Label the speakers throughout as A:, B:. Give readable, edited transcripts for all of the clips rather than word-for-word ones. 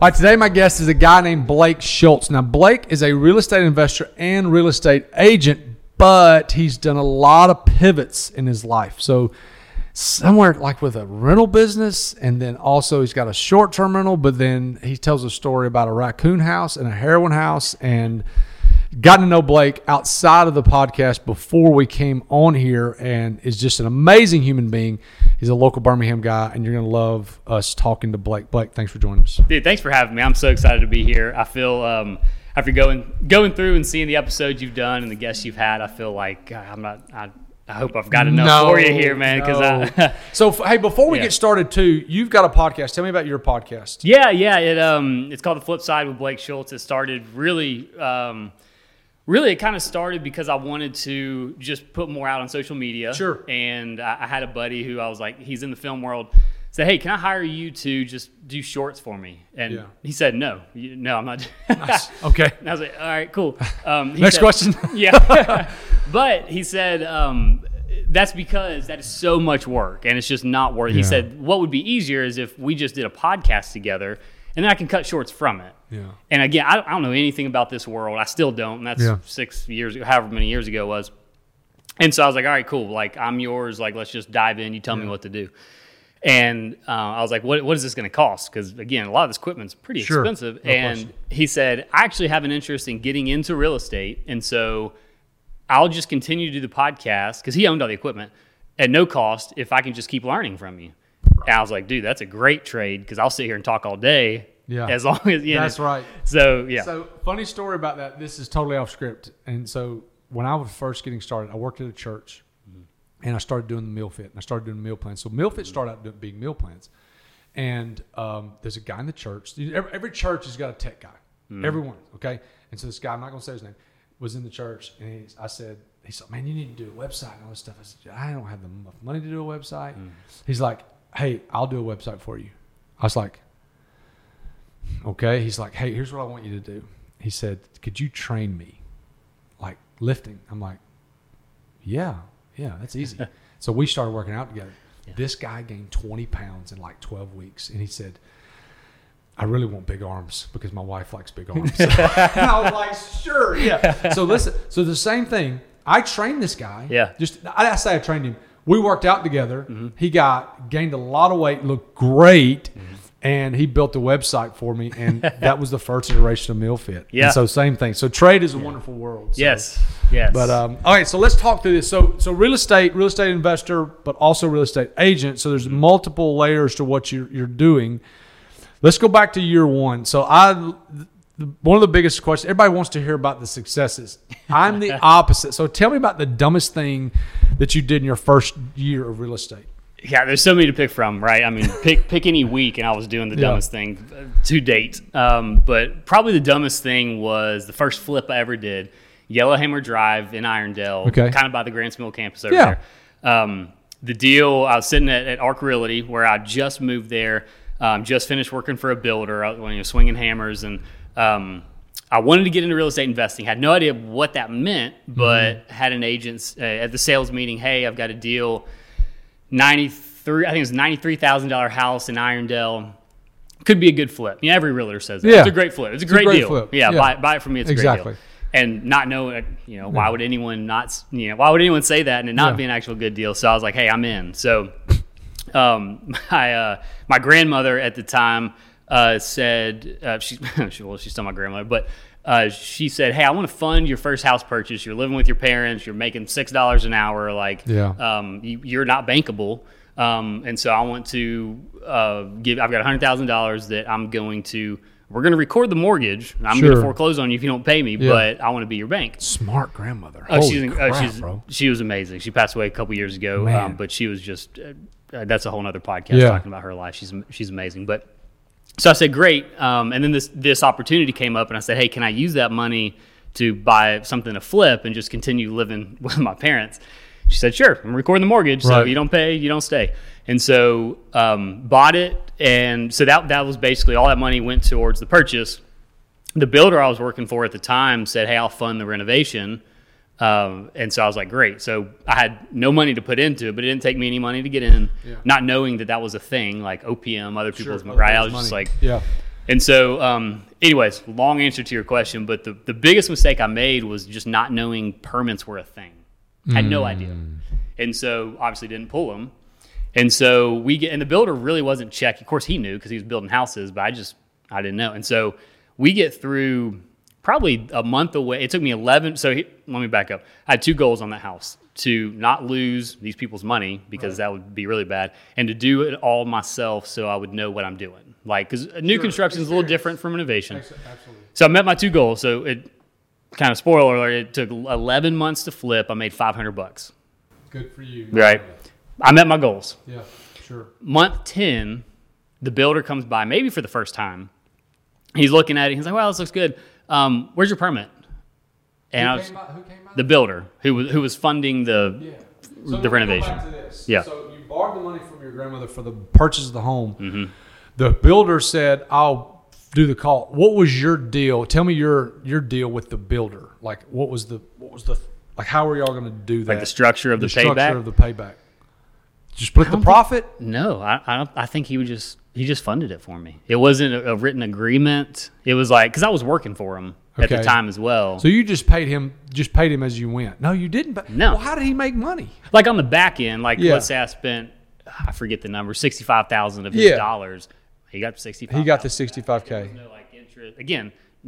A: All right, today my guest is a guy named Blake Schultz. Now, Blake is a real estate investor and real estate agent, but he's done a lot of pivots in his life. So somewhere like with a rental business, and then also he's got a short-term rental, but then he tells a story about a raccoon house and a heroin house, and got to know Blake outside of the podcast before we came on here, and is just an amazing human being. He's a local Birmingham guy, and you're going to love us talking to Blake. Blake, thanks for joining us.
B: Dude, thanks for having me. I'm so excited to be here. I feel after going through and seeing the episodes you've done and the guests you've had, I feel like I hope I've got enough for you here, man.
A: So, hey, before we get started, too, you've got a podcast. Tell me about your podcast.
B: Yeah. It's called The Flip Side with Blake Schultz. It started really, it kind of started because I wanted to just put more out on social media.
A: Sure.
B: And I had a buddy who I was like, he's in the film world. Said, hey, can I hire you to just do shorts for me? And he said, no, I'm not.
A: Nice. Okay.
B: And I was like, all right, cool.
A: Next question.
B: Yeah. But he said, that's because that is so much work and it's just not worth it. He said, what would be easier is if we just did a podcast together and then I can cut shorts from it.
A: Yeah.
B: And again, I don't know anything about this world. I still don't. And that's 6 years ago, however many years ago it was. And so I was like, all right, cool. Like, I'm yours. Like, let's just dive in. You tell me what to do. And I was like, what is this going to cost? Because, again, a lot of this equipment's pretty expensive.
A: No
B: and
A: question.
B: He said, I actually have an interest in getting into real estate. And so I'll just continue to do the podcast, because he owned all the equipment, at no cost if I can just keep learning from you. And I was like, dude, that's a great trade, because I'll sit here and talk all day.
A: Yeah.
B: As long as,
A: That's right.
B: So, yeah.
A: So, funny story about that. This is totally off script. And so, when I was first getting started, I worked at a church, and I started doing the meal fit, and I started doing meal plans. So, meal fit started out being meal plans. And there's a guy in the church. Every church has got a tech guy. Everyone, okay? And so, this guy, I'm not going to say his name, was in the church, and he said, man, you need to do a website and all this stuff. I said, I don't have enough money to do a website. He's like, hey, I'll do a website for you. I was like, okay. He's like, hey, here's what I want you to do. He said, could you train me, like lifting? I'm like, yeah, that's easy. So we started working out together. Yeah. This guy gained 20 pounds in like 12 weeks. And he said, I really want big arms because my wife likes big arms. And I was like, sure, yeah. So listen, so the same thing. I trained this guy.
B: Yeah.
A: I say I trained him. We worked out together. He gained a lot of weight, looked great, and he built a website for me, and that was the first iteration of Meal Fit.
B: Yeah.
A: And so same thing. So trade is a wonderful world. So.
B: Yes.
A: But all right, so let's talk through this. So real estate investor, but also real estate agent. So there's multiple layers to what you're doing. Let's go back to year one. So one of the biggest questions, everybody wants to hear about the successes. I'm the opposite. So tell me about the dumbest thing that you did in your first year of real estate.
B: Yeah, there's so many to pick from, right? I mean, pick any week, and I was doing the dumbest thing to date. But probably the dumbest thing was the first flip I ever did, Yellowhammer Drive in Irondale, kind of by the Grants Mill campus over there. The deal, I was sitting at Arc Realty, where I just moved there, just finished working for a builder, swinging hammers, and I wanted to get into real estate investing. Had no idea what that meant, but had an agent at the sales meeting. Hey, I've got a deal, I think it was $93,000 house in Irondale. Could be a good flip. Every realtor says that. It's a great flip. It's a great deal.
A: Flip.
B: Yeah. Buy it from me. It's a great deal. And not knowing, why would anyone why would anyone say that and it not be an actual good deal? So I was like, hey, I'm in. So my grandmother at the time said, she's still my grandmother, but she said, hey, I want to fund your first house purchase. You're living with your parents. You're making $6 an hour. You're not bankable. And so I want to I've got $100,000 that we're going to record the mortgage. I'm going to foreclose on you if you don't pay me, but I want to be your bank.
A: Smart grandmother.
B: Bro. She was amazing. She passed away a couple years ago, but she was just, that's a whole nother podcast talking about her life. She's amazing. But so I said, great. And then this opportunity came up and I said, hey, can I use that money to buy something to flip and just continue living with my parents? She said, sure, I'm recording the mortgage. So you don't pay, you don't stay. And so bought it. And so that was basically all that money went towards the purchase. The builder I was working for at the time said, hey, I'll fund the renovation. And so I was like, great. So I had no money to put into it, but it didn't take me any money to get in, not knowing that was a thing, like OPM, other people's money, right? I was just like, And so, anyways, long answer to your question, but the biggest mistake I made was just not knowing permits were a thing. I had no idea. And so, obviously, didn't pull them. And so, and the builder really wasn't checking. Of course, he knew because he was building houses, but I didn't know. And so, we get through probably a month away. It took me 11. So, let me back up. I had 2 goals on that house: to not lose these people's money because that would be really bad, and to do it all myself so I would know what I'm doing. Like, because new construction is a little different from renovation.
A: Absolutely.
B: So I met my 2 goals. So it kind of spoiler alert, it took 11 months to flip. I made $500.
A: Good for you.
B: Right. I met my goals.
A: Yeah, sure.
B: Month 10, the builder comes by, maybe for the first time. He's looking at it. He's like, "Well, this looks good. Where's your permit?" And
A: Who came out?
B: the builder who was funding the renovation.
A: Go back to this.
B: Yeah.
A: So you borrowed the money from your grandmother for the purchase of the home.
B: Mm-hmm.
A: The builder said, "I'll do the call." What was your deal? Tell me your deal with the builder. Like, what was the like? How are y'all going to do that?
B: Like the structure of the payback.
A: Structure of the payback. Did you split the profit?
B: No, I think he just funded it for me. It wasn't a written agreement. It was like, because I was working for him at the time as well.
A: So you just paid him as you went. No, you didn't.
B: No.
A: Well, how did he make money?
B: Like on the back end, let's say I spent, I forget the number, $65,000 of his dollars. He got 65.
A: He got the $65K.
B: There was no interest. Again,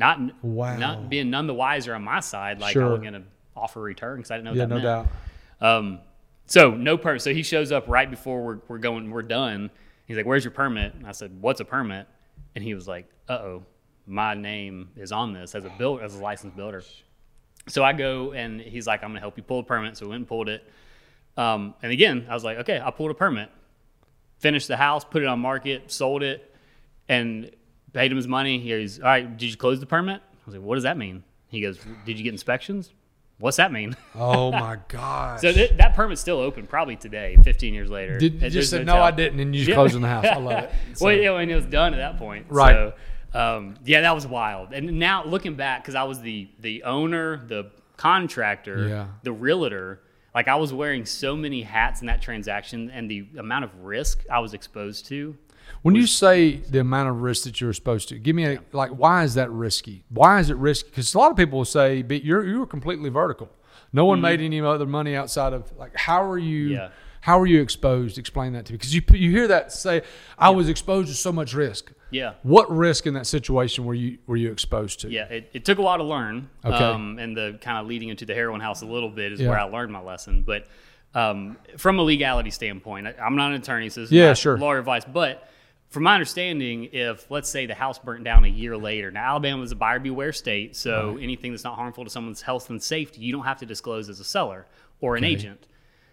B: not being none the wiser on my side. Like I was going to offer a return because I didn't know what that meant.
A: No doubt.
B: So no permit. So he shows up right before we're done. He's like, "Where's your permit?" And I said, "What's a permit?" And he was like, "Uh-oh, my name is on this as a licensed builder." So I go and he's like, "I'm going to help you pull a permit." So we went and pulled it. And again, I was like, "Okay, I pulled a permit." Finished the house, put it on market, sold it, and paid him his money. He's, "All right, did you close the permit?" I was like, "What does that mean?" He goes, "Did you get inspections?" What's that mean?
A: Oh my gosh!
B: So that permit's still open probably today, 15 years later.
A: You just said, "No, I didn't," and you just closed in the house. I love it.
B: So. Well, and it was done at that point.
A: Right.
B: So, that was wild. And now looking back, because I was the owner, the contractor, the realtor, like I was wearing so many hats in that transaction, and the amount of risk I was exposed to.
A: When you say the amount of risk that you're supposed to, give me why is that risky? Why is it risky? Because a lot of people will say, "But you were completely vertical. No one made any other money outside of how are you? Yeah. How are you exposed?" Explain that to me, because you hear that say, "I was exposed to so much risk."
B: Yeah.
A: What risk in that situation were you exposed to?
B: Yeah, it took a while to learn.
A: Okay.
B: And the kind of leading into the heroin house a little bit is where I learned my lesson. But from a legality standpoint, I'm not an attorney, so this is not lawyer advice, but from my understanding, if, let's say, the house burnt down a year later, now Alabama is a buyer beware state, so anything that's not harmful to someone's health and safety, you don't have to disclose as a seller or an agent.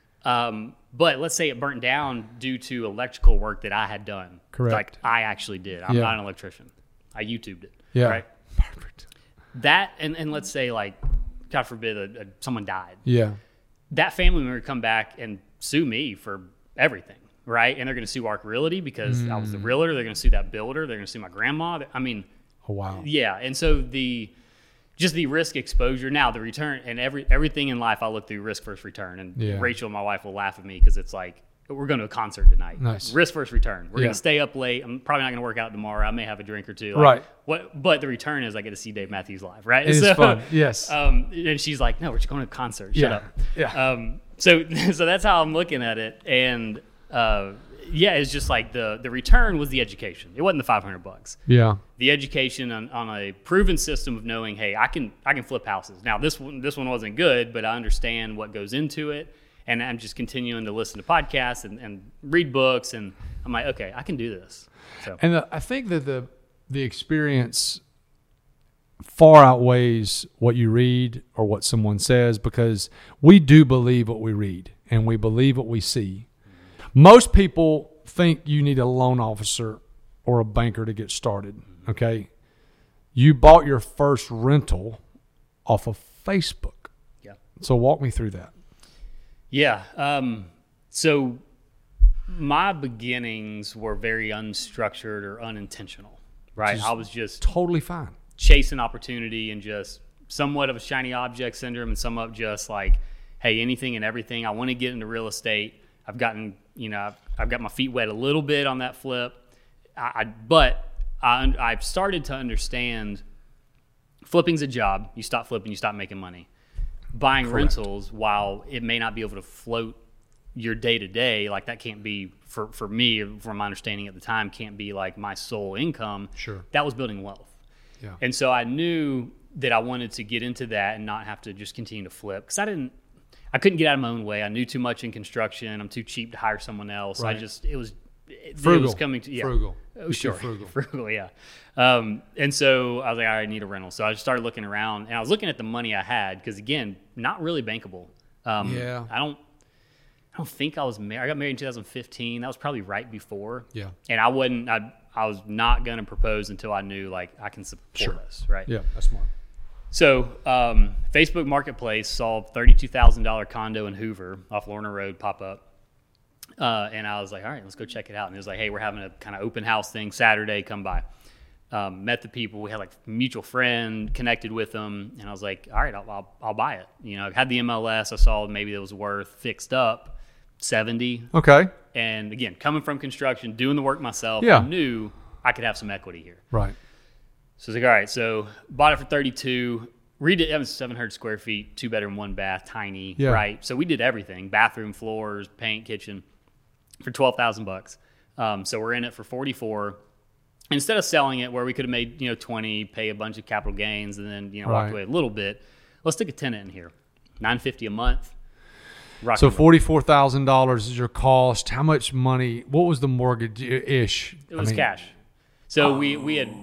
B: But let's say it burnt down due to electrical work that I had done.
A: Correct.
B: Like I actually did. I'm not an electrician. I YouTubed it.
A: Yeah.
B: Right?
A: Perfect.
B: That, and let's say, like, God forbid, someone died.
A: Yeah.
B: That family member would come back and sue me for everything. Right, and they're going to sue Arc Realty because I was the realtor. They're going to sue that builder. They're going to sue my grandma. I mean,
A: oh wow,
B: yeah. And so the risk exposure. Now the return and everything in life, I look through risk versus return. And Rachel, my wife, will laugh at me because it's like, we're going to a concert tonight.
A: Nice.
B: Risk versus return. We're going to stay up late. I'm probably not going to work out tomorrow. I may have a drink or two.
A: Right.
B: But the return is I get to see Dave Matthews live. Right.
A: It's fun. Yes.
B: And she's like, "No, we're just going to a concert. Shut up."
A: Yeah.
B: So that's how I'm looking at it. And it's just like the return was the education. It wasn't the $500.
A: Yeah.
B: The education on a proven system of knowing, hey, I can flip houses. Now this one wasn't good, but I understand what goes into it, and I'm just continuing to listen to podcasts and read books, and I'm like, okay, I can do this. So.
A: And I think that the experience far outweighs what you read or what someone says, because we do believe what we read and we believe what we see. Most people think you need a loan officer or a banker to get started, okay? You bought your first rental off of Facebook.
B: Yeah.
A: So walk me through that.
B: Yeah. So my beginnings were very unstructured or unintentional, right? I was just
A: totally fine.
B: Chasing opportunity and just somewhat of a shiny object syndrome, and somewhat just like, hey, anything and everything. I want to get into real estate. I've got my feet wet a little bit on that flip, but I've started to understand flipping's a job. You stop flipping, you stop making money. Buying
A: Correct.
B: rentals, while it may not be able to float your day to day, like that can't be for me, from my understanding at the time, can't be like my sole income.
A: Sure.
B: That was building wealth.
A: Yeah.
B: And so I knew that I wanted to get into that and not have to just continue to flip, because I couldn't get out of my own way. I knew too much in construction. I'm too cheap to hire someone else.
A: Right.
B: It was
A: Frugal.
B: coming to
A: Frugal.
B: Oh, sure.
A: Frugal.
B: Yeah. And so I was like, all right, I need a rental. So I just started looking around, and I was looking at the money I had, because again, not really bankable.
A: Yeah.
B: I don't think I was married. I got married in 2015. That was probably right before.
A: Yeah.
B: And I was not going to propose until I knew like I can support us. Right.
A: Yeah, that's smart.
B: So Facebook Marketplace saw $32,000 condo in Hoover off Lorna Road pop up. And I was like, all right, let's go check it out. And it was like, hey, we're having a kind of open house thing Saturday, come by. Met the people. We had like a mutual friend, connected with them. And I was like, all right, I'll buy it. You know, I had the MLS. I saw maybe it was worth fixed up 70.
A: Okay.
B: And again, coming from construction, doing the work myself,
A: Yeah.
B: I knew I could have some equity here.
A: Right.
B: So I was like, all right, so bought it for 32. Redid it was 700 square feet, 2-bedroom, 1-bath, tiny,
A: Yeah.
B: right? So we did everything: bathroom, floors, paint, kitchen, for $12,000. So we're in it for 44. Instead of selling it where we could have made 20, pay a bunch of capital gains, and then
A: Right.
B: walked away a little bit, let's stick a tenant in here, $950 a month. Rock
A: So
B: and roll.
A: $44,000 is your cost. How much money? What was the mortgage ish?
B: It was cash. So we had,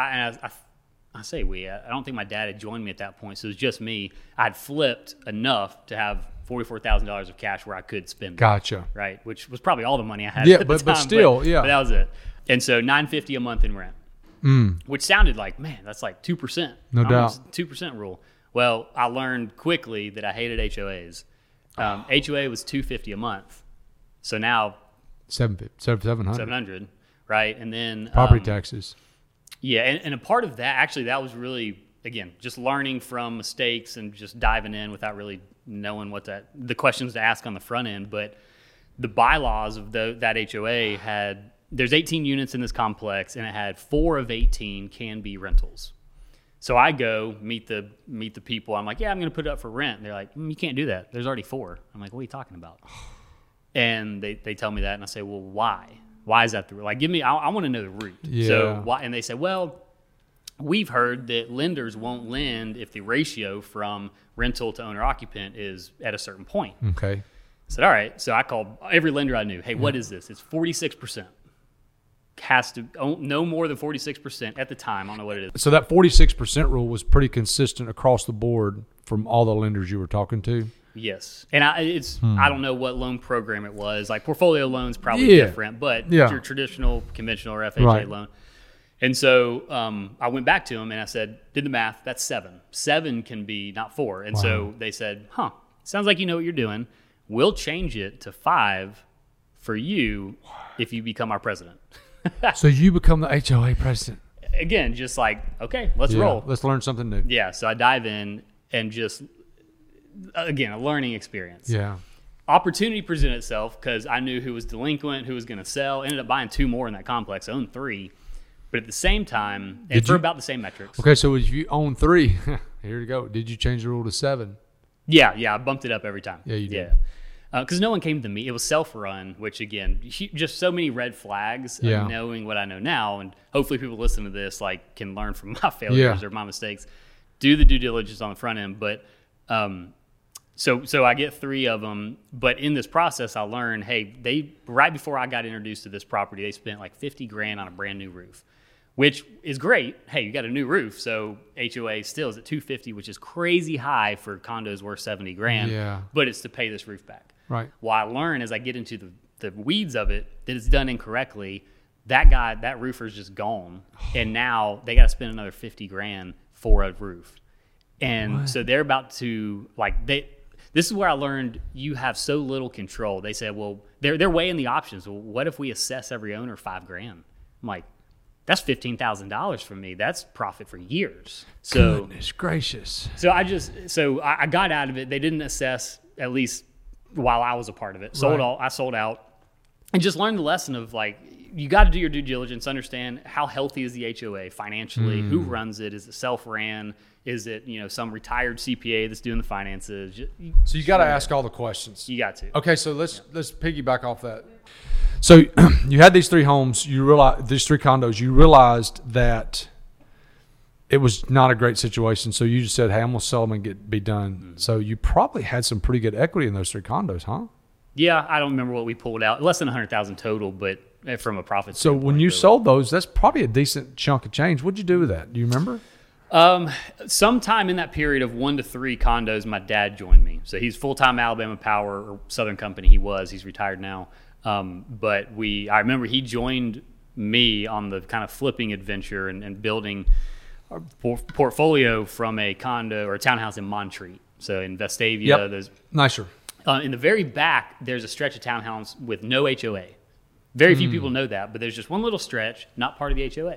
B: I say we, I don't think my dad had joined me at that point. So it was just me. I had flipped enough to have $44,000 of cash where I could spend it,
A: Gotcha.
B: right? Which was probably all the money I had.
A: Yeah,
B: at the
A: but
B: time,
A: still, yeah.
B: But that was it. And so $950 a month in rent, which sounded like, man, that's like 2%.
A: No
B: Almost 2% rule. Well, I learned quickly that I hated HOAs. HOA was $250 a month. So now
A: 700.
B: 700, right? And then
A: Property taxes.
B: yeah, and a part of that, actually, that was really, again, just learning from mistakes and just diving in without really knowing the questions to ask on the front end. But the bylaws of that HOA there's 18 units in this complex, and it had 4 of 18 can be rentals. So I go meet the people. I'm like, yeah, I'm going to put it up for rent. And they're like, you can't do that. There's already 4. I'm like, what are you talking about? And they tell me that, and I say, well, why? Why is that the rule? Like, I want to know the root.
A: Yeah.
B: So why? And they say, well, we've heard that lenders won't lend if the ratio from rental to owner occupant is at a certain point.
A: Okay.
B: I said, all right. So I called every lender I knew. Hey, what is this? It's 46%. Has to no more than 46% at the time. I don't know what it is.
A: So that 46% rule was pretty consistent across the board from all the lenders you were talking to.
B: Yes, and I don't know what loan program it was. Like portfolio loans probably
A: Yeah.
B: different, but
A: Yeah.
B: your traditional, conventional or FHA
A: Right.
B: loan. And so I went back to them and I said, did the math. That's 7. 7 can be not 4. And so they said, sounds like you know what you're doing. We'll change it to 5 for you if you become our president.
A: So you become the HOA president.
B: Again, just like, okay, let's
A: Yeah,
B: roll.
A: let's learn something new.
B: Yeah, so I dive in and just, again, a learning experience.
A: Yeah.
B: Opportunity presented itself because I knew who was delinquent, who was going to sell. Ended up buying 2 more in that complex. I owned 3. But at the same time, and for about the same metrics.
A: Okay, so if you own 3, here you go. Did you change the rule to 7?
B: Yeah, I bumped it up every time.
A: Yeah, you did.
B: Yeah. Because no one came to me. It was self-run, which, again, just so many red flags of
A: Yeah.
B: knowing what I know now. And hopefully people listen to this can learn from my failures or my mistakes. Do the due diligence on the front end. But so I get 3 of them. But in this process, I learned, hey, right before I got introduced to this property, they spent like $50,000 on a brand new roof, which is great. Hey, you got a new roof. So HOA still is at $250,000, which is crazy high for condos worth $70,000.
A: Yeah.
B: But it's to pay this roof back.
A: Right.
B: Well, I learn as I get into the weeds of it that it's done incorrectly. That roofer's just gone, and now they got to spend another $50,000 for a roof. And so they're about to this is where I learned you have so little control. They said, well, they're weighing the options. Well, what if we assess every owner $5,000? I'm like, that's $15,000 for me. That's profit for years. So
A: Goodness gracious.
B: So I got out of it. They didn't assess, at least while I was a part of it. I sold out and just learned the lesson of you got to do your due diligence, understand how healthy is the HOA financially, who runs it, is it self-ran, is it, some retired CPA that's doing the finances.
A: So you got to ask all the questions.
B: You got to.
A: Okay, so let's piggyback off that. So you had these 3 homes, these 3 condos, you realized that it was not a great situation. So you just said, hey, I'm going to sell them and be done. Mm-hmm. So you probably had some pretty good equity in those 3 condos, huh?
B: Yeah, I don't remember what we pulled out. Less than $100,000 total, but from a profit standpoint.
A: So when you sold those, that's probably a decent chunk of change. What'd you do with that? Do you remember?
B: Sometime in that period of 1 to 3 condos, my dad joined me. So he's full-time Alabama Power or Southern Company. He's retired now. But I remember he joined me on the kind of flipping adventure and building our portfolio from a condo or a townhouse in Montreat. So in Vestavia,
A: Yep. Nicer.
B: In the very back, there's a stretch of townhouse with no HOA. Very few people know that, but there's just one little stretch, not part of the HOA.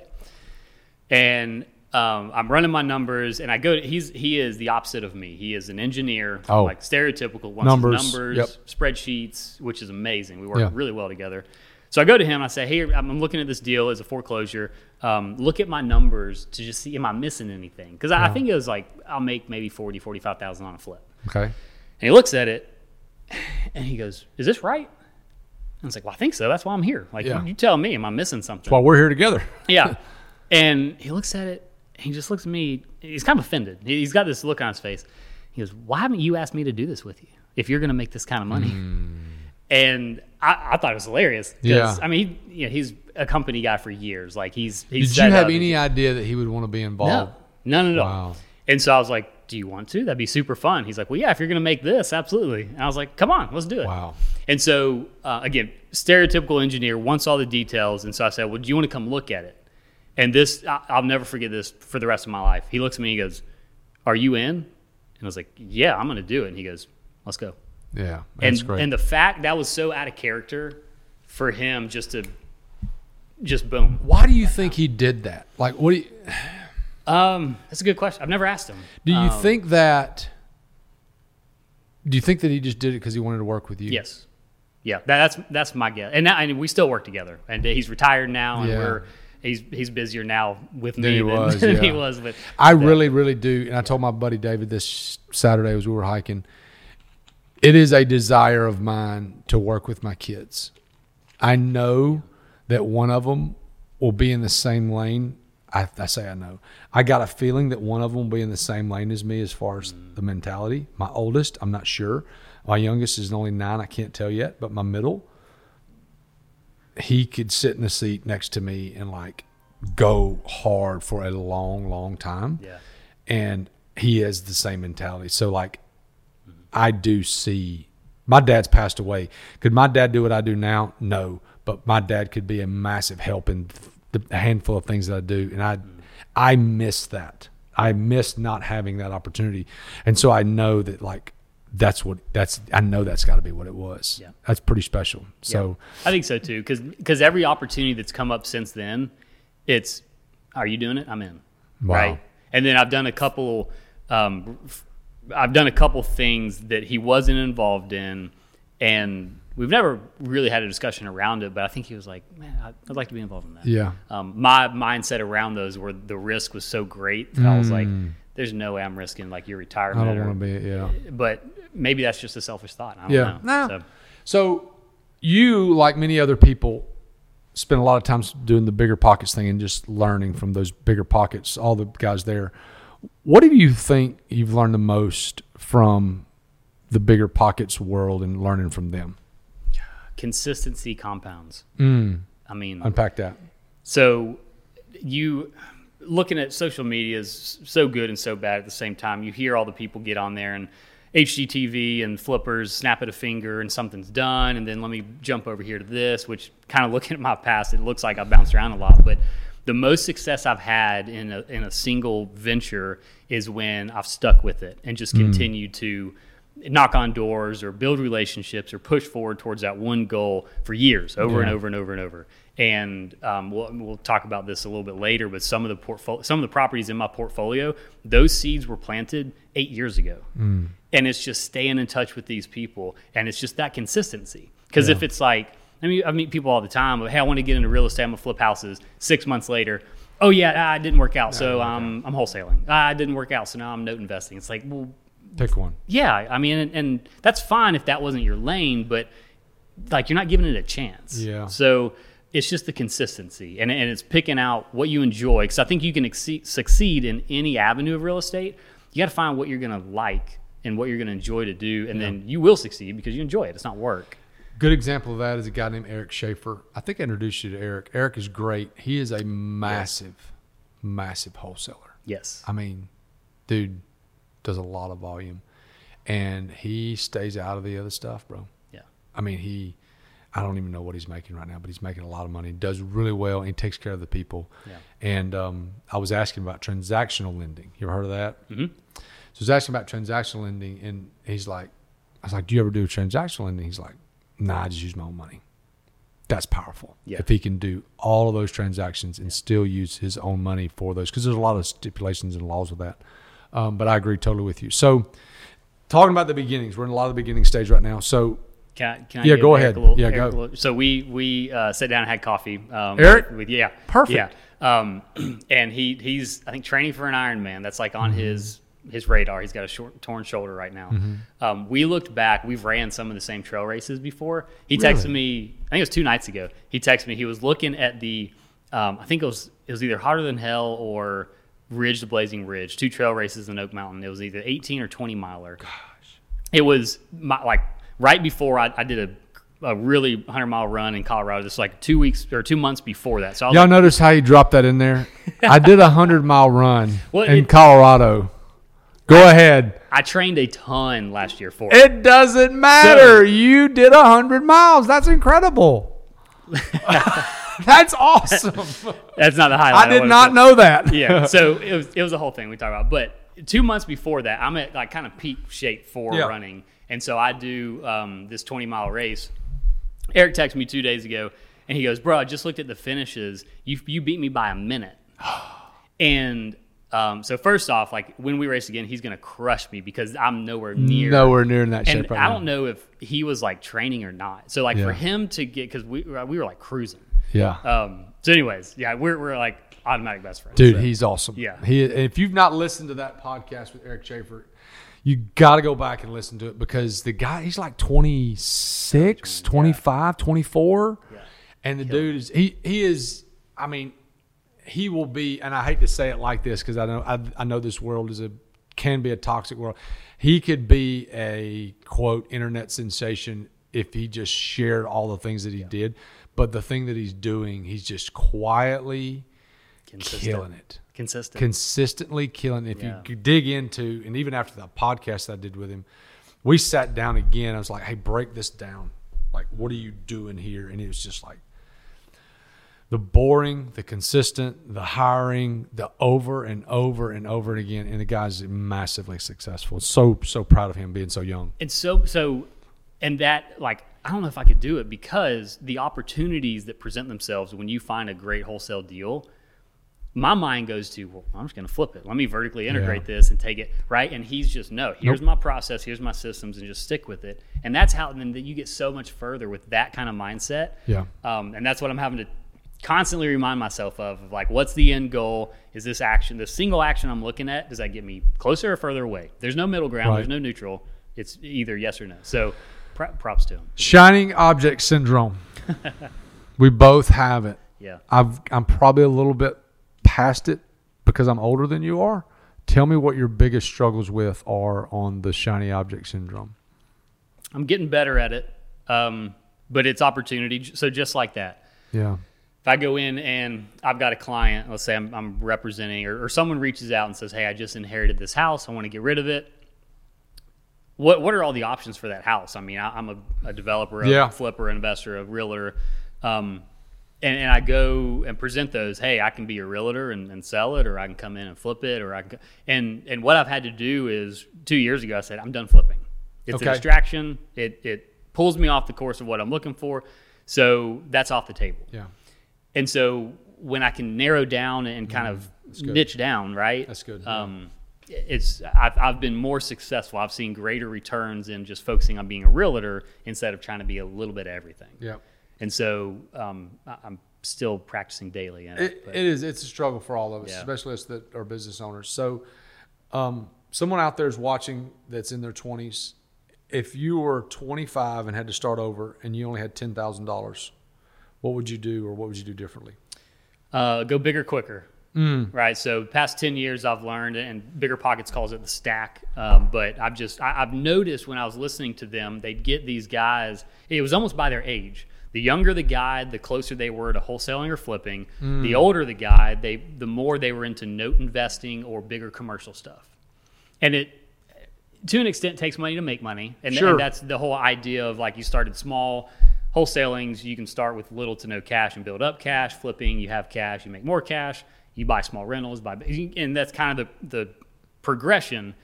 B: And I'm running my numbers, and he is the opposite of me. He is an engineer, like stereotypical, wants numbers, spreadsheets, which is amazing. We work really well together. So I go to him, I say, hey, I'm looking at this deal as a foreclosure. Look at my numbers to just see, am I missing anything? Because I think it was like, I'll make maybe $40,000, $45,000 on a flip.
A: Okay.
B: And he looks at it, and he goes, is this right? I was like, well, I think so. That's why I'm here. Like, you tell me, am I missing something?
A: That's why we're here together.
B: Yeah. And he looks at it. He just looks at me. He's kind of offended. He's got this look on his face. He goes, why haven't you asked me to do this with you if you're going to make this kind of money? And I thought it was hilarious.
A: Yeah.
B: I mean, he's a company guy for years. Like he's
A: Did you have any idea that he would want to be involved?
B: No, none at all.
A: Wow.
B: And so I was like, do you want to? That'd be super fun. He's like, well, yeah, if you're going to make this, absolutely. And I was like, come on, let's do it.
A: Wow.
B: And so, again, stereotypical engineer wants all the details. And so I said, well, do you want to come look at it? And this, I'll never forget this for the rest of my life. He looks at me and he goes, are you in? And I was like, yeah, I'm going to do it. And he goes, let's go.
A: Yeah, that's great.
B: And the fact that was so out of character for him just boom.
A: Why do you think he did that? Like, what do you...
B: That's a good question. I've never asked him.
A: Do you think that he just did it because he wanted to work with you?
B: Yes. Yeah, that's my guess. And we still work together. And he's retired now, and he's busier now with me than he was. But
A: I really, really do. And I told my buddy David this Saturday as we were hiking. It is a desire of mine to work with my kids. I know that one of them will be in the same lane. I say I know. I got a feeling that one of them will be in the same lane as me as far as the mentality. My oldest, I'm not sure. My youngest is only 9. I can't tell yet. But my middle, he could sit in the seat next to me and like go hard for a long, long time.
B: Yeah.
A: And he has the same mentality. So like, I do see, my dad's passed away. Could my dad do what I do now? No. But my dad could be a massive help in the handful of things that I do. And I miss that. I miss not having that opportunity. And so I know that like, I know that's got to be what it was. Yeah. That's pretty special. So
B: I think so too. Cause every opportunity that's come up since then, it's, are you doing it? I'm in.
A: Wow.
B: Right. And then I've done a couple things that he wasn't involved in, and we've never really had a discussion around it, but I think he was like, man, I'd like to be involved in that.
A: Yeah.
B: My mindset around those where the risk was so great that I was like, there's no way I'm risking like your retirement.
A: I don't want to be,
B: But maybe that's just a selfish thought. I don't know.
A: So you, like many other people, spend a lot of time doing the bigger pockets thing and just learning from those bigger pockets, all the guys there. What do you think you've learned the most from the bigger pockets world and learning from them?
B: Consistency compounds. I mean,
A: unpack that.
B: So you looking at social media is so good and so bad at the same time. You hear all the people get on there and HGTV and flippers snap at a finger and something's done. And then let me jump over here to this, which kind of looking at my past, it looks like I've bounced around a lot, but the most success I've had in a single venture is when I've stuck with it and just continued to knock on doors or build relationships or push forward towards that one goal for years, over and over and over and over. And we'll talk about this a little bit later, but some of the properties in my portfolio, those seeds were planted 8 years ago. And it's just staying in touch with these people, and it's just that consistency. Because if it's like, I meet people all the time. Hey, I want to get into real estate. I'm gonna flip houses. 6 months later, oh yeah, it didn't work out. So I'm wholesaling. It didn't work out. So now I'm note investing. It's like, well,
A: pick one.
B: Yeah, I mean, and that's fine if that wasn't your lane, but like you're not giving it a chance.
A: Yeah.
B: So it's just the consistency, and it's picking out what you enjoy. Because I think you can succeed in any avenue of real estate. You got to find what you're going to like and what you're going to enjoy to do, and then you will succeed because you enjoy it. It's not work.
A: Good example of that is a guy named Eric Schaefer. I think I introduced you to Eric. Eric is great. He is a massive wholesaler.
B: Yes.
A: I mean, dude does a lot of volume, and he stays out of the other stuff, bro.
B: Yeah.
A: I mean, I don't even know what he's making right now, but he's making a lot of money. He does really well, and he takes care of the people.
B: Yeah.
A: And I was asking about transactional lending. You ever heard of that?
B: Mm-hmm.
A: So I was asking about transactional lending, and he's like, I was like, do you ever do transactional lending? He's like, nah, I just use my own money. That's powerful.
B: Yeah.
A: If he can do all of those transactions and still use his own money for those, because there's a lot of stipulations and laws with that. But I agree totally with you. So talking about the beginnings, we're in a lot of the beginning stage right now. So
B: can I
A: yeah,
B: give
A: go
B: Eric
A: ahead.
B: go. So we sat down and had coffee.
A: Eric?
B: Yeah.
A: Perfect.
B: Yeah. And he's, I think, training for an Ironman. That's like on his radar. He's got a torn shoulder right now.
A: Mm-hmm.
B: We looked back. We've ran some of the same trail races before. He texted me, I think it was 2 nights ago. He texted me. He was looking at the, I think it was either Hotter Than Hell or Ridge to Blazing Ridge, 2 trail races in Oak Mountain. It was either 18 or 20 miler.
A: Gosh.
B: It was like right before I did a really 100-mile run in Colorado. This was like 2 weeks or 2 months before that. So I was
A: Y'all notice how you dropped that in there? I did a 100-mile run in Colorado. Go ahead.
B: I trained a ton last year for it.
A: It doesn't matter. You did 100 miles. That's incredible. That's awesome.
B: That's not the highlight.
A: I did not know that.
B: Yeah. So it was a whole thing we talked about. But 2 months before that, I'm at like kind of peak shape for running. And so I do this 20-mile race. Eric texted me 2 days ago, and he goes, bro, I just looked at the finishes. You beat me by a minute. And so first off, like when we race again, he's going to crush me because I'm nowhere near
A: in that shape
B: and
A: right
B: I
A: now.
B: don't know if he was like training or not. So like for him to get, because we were like cruising.
A: Yeah.
B: So anyways, yeah, we're like automatic best friends.
A: Dude,
B: so.
A: he's awesome.
B: Yeah.
A: If you've not listened to that podcast with Eric Schaefer, you got to go back and listen to it because the guy, he's like 26, 25, 24. Yeah. And the dude is, he is, I mean, he will be, and I hate to say it like this because I know this world can be a toxic world. He could be a, quote, internet sensation if he just shared all the things that he did. But the thing that he's doing, he's just quietly killing it. Consistently killing it. If you dig into, and even after the podcast I did with him, we sat down again. I was like, hey, break this down. Like, what are you doing here? And it was just like the boring, the consistent, the hiring, the over and over and over again. And the guy's massively successful. So proud of him being so young.
B: And and that, like, I don't know if I could do it because the opportunities that present themselves when you find a great wholesale deal, my mind goes to, well, I'm just going to flip it. Let me vertically integrate this and take it, right? And he's just, no, here's my process, here's my systems, and just stick with it. And that's how then you get so much further with that kind of mindset. Yeah. And that's what I'm having to constantly remind myself of like, what's the end goal? Is this action, the single action I'm looking at, does that get me closer or further away? There's no middle ground. Right. There's no neutral. It's either yes or no. So props to him.
A: Shining object syndrome. We both have it.
B: Yeah.
A: I'm probably a little bit past it because I'm older than you are. Tell me what your biggest struggles with are on the shiny object syndrome.
B: I'm getting better at it, but it's opportunity. So just like that.
A: Yeah.
B: If I go in and I've got a client, let's say I'm representing, or someone reaches out and says, hey, I just inherited this house. I want to get rid of it. What are all the options for that house? I mean, I'm a developer, a flipper, an investor, a realtor. And I go and present those. Hey, I can be a realtor and sell it, or I can come in and flip it, or I can. And what I've had to do is 2 years ago, I said I'm done flipping. It's a distraction. It pulls me off the course of what I'm looking for. So that's off the table.
A: Yeah.
B: And so when I can narrow down and kind of niche down, right?
A: That's good.
B: I've been more successful. I've seen greater returns in just focusing on being a realtor instead of trying to be a little bit of everything.
A: Yeah.
B: And so I'm still practicing daily in it.
A: It's a struggle for all of us, especially us that are business owners. So someone out there is watching that's in their 20s. If you were 25 and had to start over and you only had $10,000, what would you do, or what would you do differently?
B: Go bigger, quicker. Right. So past 10 years I've learned, and Bigger Pockets calls it the stack. But I've noticed when I was listening to them, they'd get these guys, it was almost by their age. The younger the guy, the closer they were to wholesaling or flipping. The older the guy, the more they were into note investing or bigger commercial stuff. And it, to an extent, takes money to make money. And that's the whole idea of, like, you started small. Wholesalings, you can start with little to no cash and build up cash. Flipping, you have cash, you make more cash. You buy small rentals, and that's kind of the progression.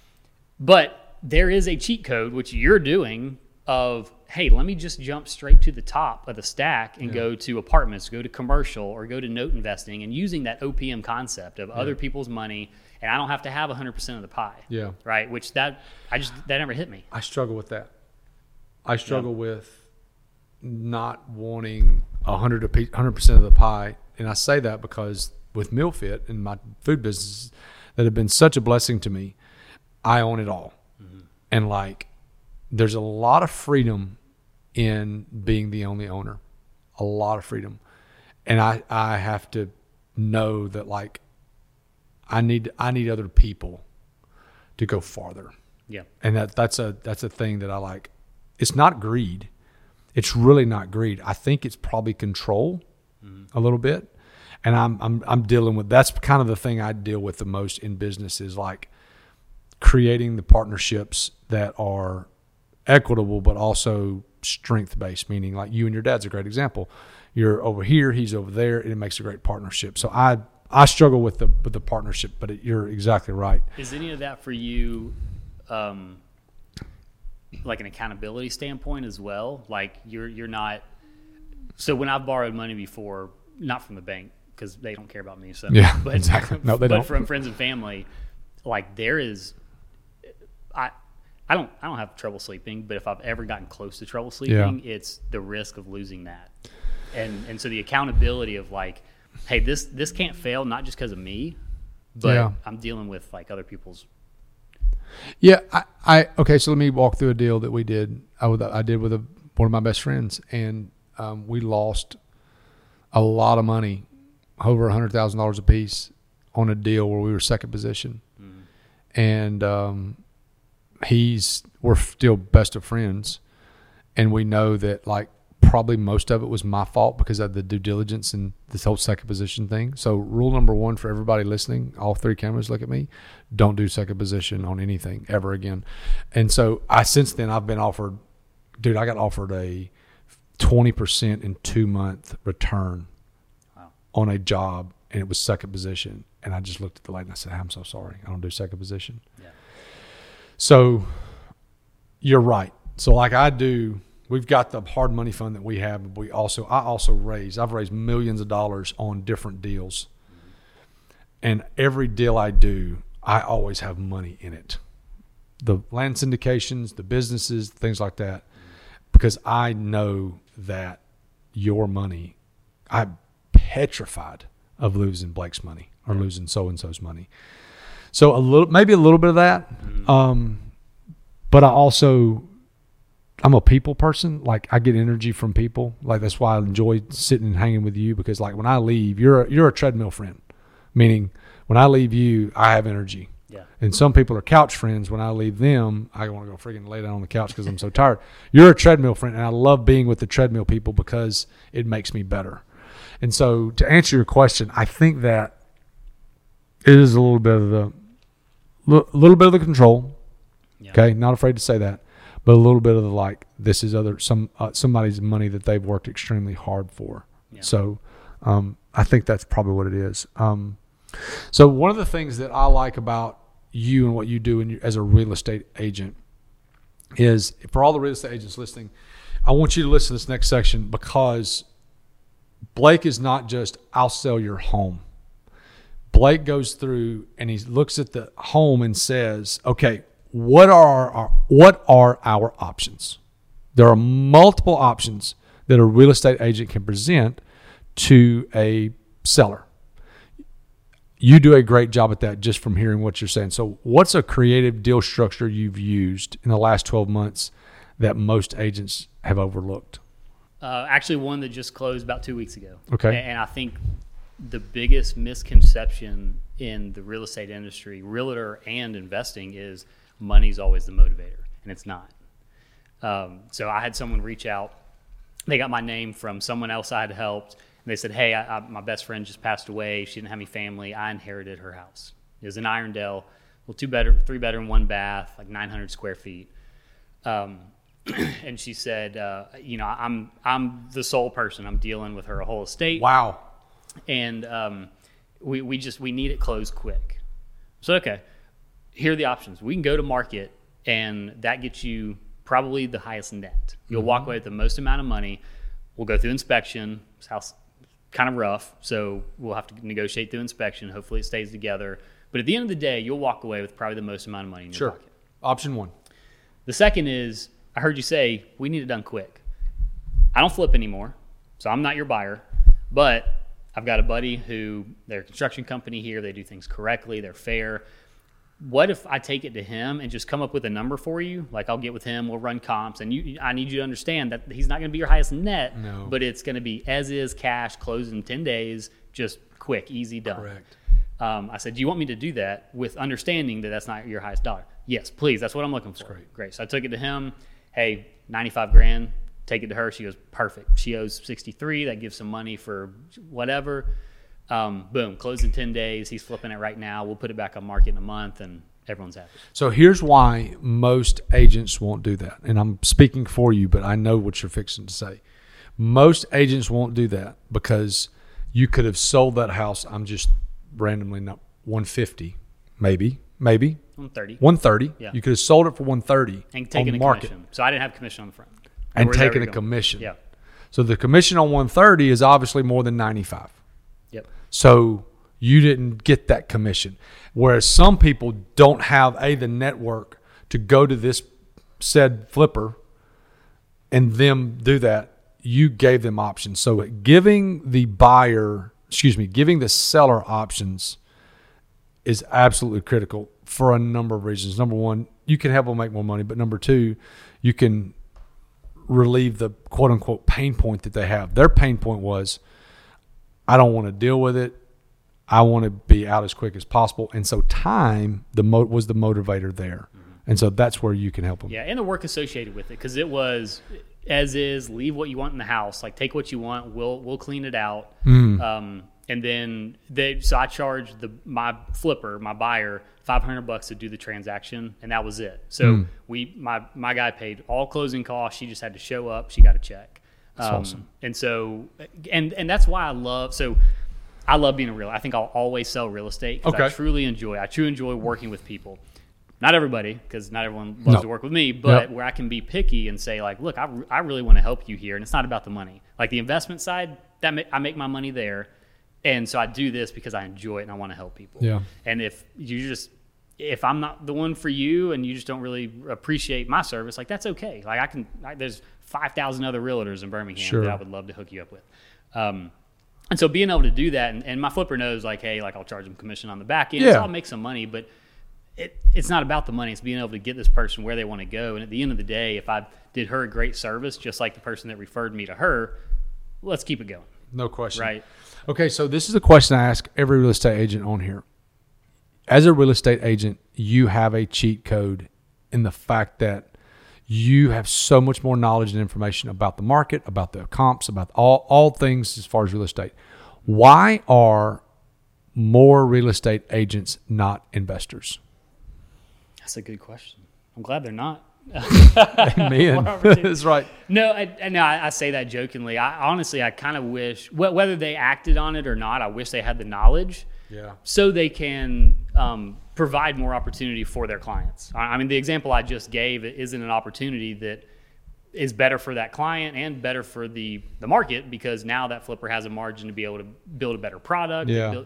B: But there is a cheat code, which you're doing, of, hey, let me just jump straight to the top of the stack and go to apartments, go to commercial, or go to note investing, and using that OPM concept of other people's money, and I don't have to have 100% of the pie. Yeah. Right? Which that never hit me.
A: I struggle with that. I struggle with not wanting 100% of the pie, and I say that because with MealFit and my food business that have been such a blessing to me, I own it all. And like, there's a lot of freedom in being the only owner, a lot of freedom. And I have to know that, like, I need other people to go farther.
B: Yeah.
A: And that's a thing that I like. It's not greed. It's really not greed. I think it's probably control a little bit. And I'm dealing with, that's kind of the thing I deal with the most in business, is like creating the partnerships that are equitable, but also strength based, meaning like you and your dad's a great example. You're over here, he's over there, and it makes a great partnership. So I struggle with the partnership, but you're exactly right.
B: Is any of that for you, like an accountability standpoint as well? Like you're not, so when I've borrowed money before, not from the bank, because they don't care about me. So
A: but, exactly. No, they don't.
B: But from friends and family, like there is, I don't have trouble sleeping, but if I've ever gotten close to trouble sleeping, it's the risk of losing that, and so the accountability of like, hey, this can't fail, not just because of me, but I'm dealing with like other people's.
A: Yeah, okay. So let me walk through a deal that we did. I did with one of my best friends, and we lost a lot of money, over $100,000 a piece, on a deal where we were second position, and we're still best of friends, and we know that like probably most of it was my fault because of the due diligence and this whole second position thing. So rule number one for everybody listening, all three cameras look at me, don't do second position on anything ever again. And so since then I've been offered, dude, I got offered a 20% in 2-month return on a job, and it was second position. And I just looked at the lady and I said, I'm so sorry, I don't do second position. Yeah. So you're right. So like I do, we've got the hard money fund that we have. I've raised millions of dollars on different deals. And every deal I do, I always have money in it. The land syndications, the businesses, things like that, because I know that your money, I'm petrified of losing Blake's money or losing so-and-so's money. So maybe a little bit of that. But I'm a people person. Like I get energy from people. Like that's why I enjoy sitting and hanging with you, because like when I leave, you're a treadmill friend, meaning when I leave you, I have energy. Yeah. And some people are couch friends. When I leave them, I want to go freaking lay down on the couch because I'm so tired. You're a treadmill friend, and I love being with the treadmill people because it makes me better. And so to answer your question, I think that it is a little bit of the control. Yeah. Okay, not afraid to say that, but a little bit of the like, this is somebody's money that they've worked extremely hard for. Yeah. So I think that's probably what it is. So one of the things that I like about you and what you do as a real estate agent is, for all the real estate agents listening, I want you to listen to this next section, because Blake is not just, I'll sell your home. Blake goes through and he looks at the home and says, okay, what are our options? There are multiple options that a real estate agent can present to a seller. You do a great job at that just from hearing what you're saying. So what's a creative deal structure you've used in the last 12 months that most agents have overlooked?
B: Actually, one that just closed about 2 weeks ago.
A: Okay.
B: And I think the biggest misconception in the real estate industry, realtor and investing, is money's always the motivator, and it's not. So I had someone reach out. They got my name from someone else I had helped. And they said, hey, my best friend just passed away. She didn't have any family. I inherited her house. It was in Irondale, well, 3 bedroom, 1 bath, like 900 square feet. And she said, I'm the sole person. I'm dealing with her whole estate.
A: Wow.
B: And we need it closed quick. So, okay, here are the options. We can go to market, and that gets you probably the highest net. You'll walk away with the most amount of money. We'll go through inspection. This house kind of rough, so we'll have to negotiate through inspection. Hopefully it stays together. But at the end of the day, you'll walk away with probably the most amount of money in your pocket.
A: Option one.
B: The second is, I heard you say, we need it done quick. I don't flip anymore, so I'm not your buyer. But I've got a buddy who, they're a construction company here. They do things correctly. They're fair. What if I take it to him and just come up with a number for you? Like, I'll get with him, we'll run comps, and I need you to understand that he's not going to be your highest net, but it's going to be as is, cash, closed in 10 days, just quick, easy, done.
A: Correct.
B: I said, do you want me to do that with understanding that that's not your highest dollar? Yes, please. That's what I'm looking for. Great. So I took it to him. Hey, 95 grand. Take it to her. She goes, perfect. She owes 63. That gives some money for whatever. Boom, closed in 10 days. He's flipping it right now. We'll put it back on market in a month, and everyone's happy.
A: So here's why most agents won't do that. And I'm speaking for you, but I know what you're fixing to say. Most agents won't do that because you could have sold that house. I'm just randomly not 150, maybe 130.
B: Yeah.
A: You could have sold it for 130
B: and taken a commission. So I didn't have commission on the front.
A: And taken a commission.
B: Yeah.
A: So the commission on 130 is obviously more than 95.
B: Yep.
A: So you didn't get that commission. Whereas some people don't have the network to go to this said flipper and them do that. You gave them options. So giving the seller options is absolutely critical for a number of reasons. Number one, you can help them make more money, but number two, you can relieve the quote unquote pain point that they have. Their pain point was, I don't want to deal with it. I want to be out as quick as possible. And so time was the motivator there. Mm-hmm. And so that's where you can help them.
B: Yeah, and the work associated with it, because it was as is, leave what you want in the house. Like, take what you want, we'll clean it out. And then so I charged my flipper, my buyer, $500 to do the transaction, and that was it. So my guy paid all closing costs. She just had to show up. She got a check.
A: That's awesome.
B: And so and that's why I love being a realtor. I think I'll always sell real estate because I truly enjoy working with people. Not everybody, because not everyone loves to work with me, but where I can be picky and say, like, look, I really want to help you here, and it's not about the money. Like the investment side, I make my money there, and so I do this because I enjoy it and I want to help people. Yeah. And if I'm not the one for you and you just don't really appreciate my service, like, that's okay. Like there's 5,000 other realtors in Birmingham that I would love to hook you up with. And so being able to do that, and my flipper knows, like, hey, like, I'll charge them commission on the back end, so I'll make some money, but it's not about the money. It's being able to get this person where they want to go. And at the end of the day, if I did her a great service, just like the person that referred me to her, let's keep it going.
A: No question.
B: Right.
A: Okay, so this is a question I ask every real estate agent on here. As a real estate agent, you have a cheat code in the fact that you have so much more knowledge and information about the market, about the comps, about all things as far as real estate. Why are more real estate agents not investors?
B: That's a good question. I'm glad they're not.
A: Amen. That's right.
B: No, I say that jokingly. I kind of wish, whether they acted on it or not, I wish they had the knowledge so they can provide more opportunity for their clients. I mean, the example I just gave isn't an opportunity that is better for that client and better for the market, because now that flipper has a margin to be able to build a better product.
A: Yeah.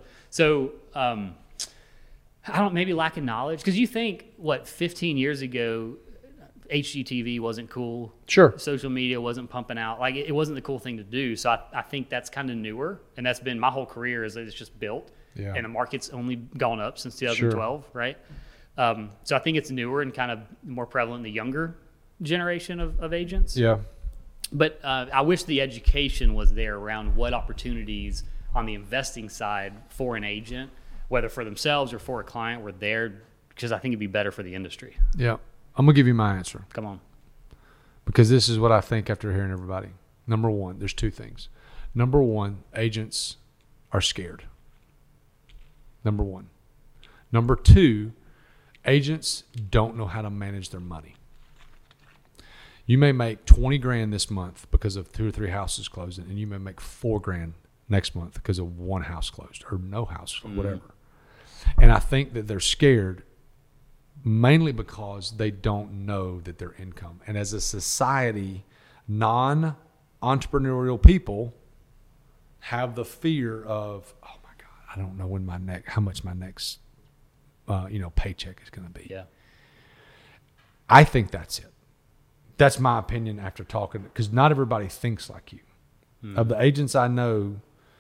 B: I don't, maybe lack of knowledge, because you think 15 years ago, HGTV wasn't cool.
A: Sure.
B: Social media wasn't pumping out. Like, it wasn't the cool thing to do. So I think that's kind of newer. And that's been my whole career is that it's just built.
A: Yeah.
B: And the market's only gone up since 2012, right? So I think it's newer and kind of more prevalent in the younger generation of agents.
A: Yeah.
B: But I wish the education was there around what opportunities on the investing side for an agent, whether for themselves or for a client, were there, because I think it'd be better for the industry.
A: Yeah. I'm going to give you my answer.
B: Come on.
A: Because this is what I think after hearing everybody. Number one, there's two things. Number one, agents are scared. Number one. Number two, agents don't know how to manage their money. You may make 20 grand this month because of 2 or 3 houses closing, and you may make 4 grand next month because of one house closed or no house or whatever. And I think that they're scared mainly because they don't know that their income. And as a society, non-entrepreneurial people have the fear of, oh my God, I don't know when how much my next, paycheck is going to be.
B: Yeah.
A: I think that's it. That's my opinion after talking, because not everybody thinks like you. Of the agents I know,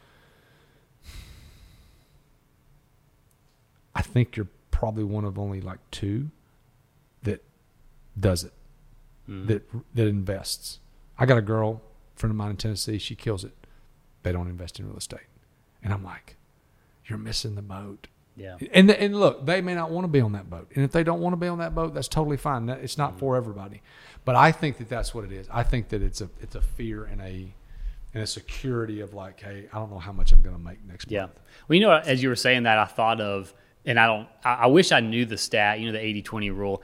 A: I think you're probably one of only like 2 that does it, that invests. I got a girl, friend of mine in Tennessee, she kills it. They don't invest in real estate. And I'm like, you're missing the boat.
B: Yeah.
A: And look, they may not want to be on that boat. And if they don't want to be on that boat, that's totally fine. It's not for everybody. But I think that that's what it is. I think that it's a fear and a security of like, hey, I don't know how much I'm going to make next month.
B: Well, as you were saying that, I thought of, and I wish I knew the stat, the 80-20 rule.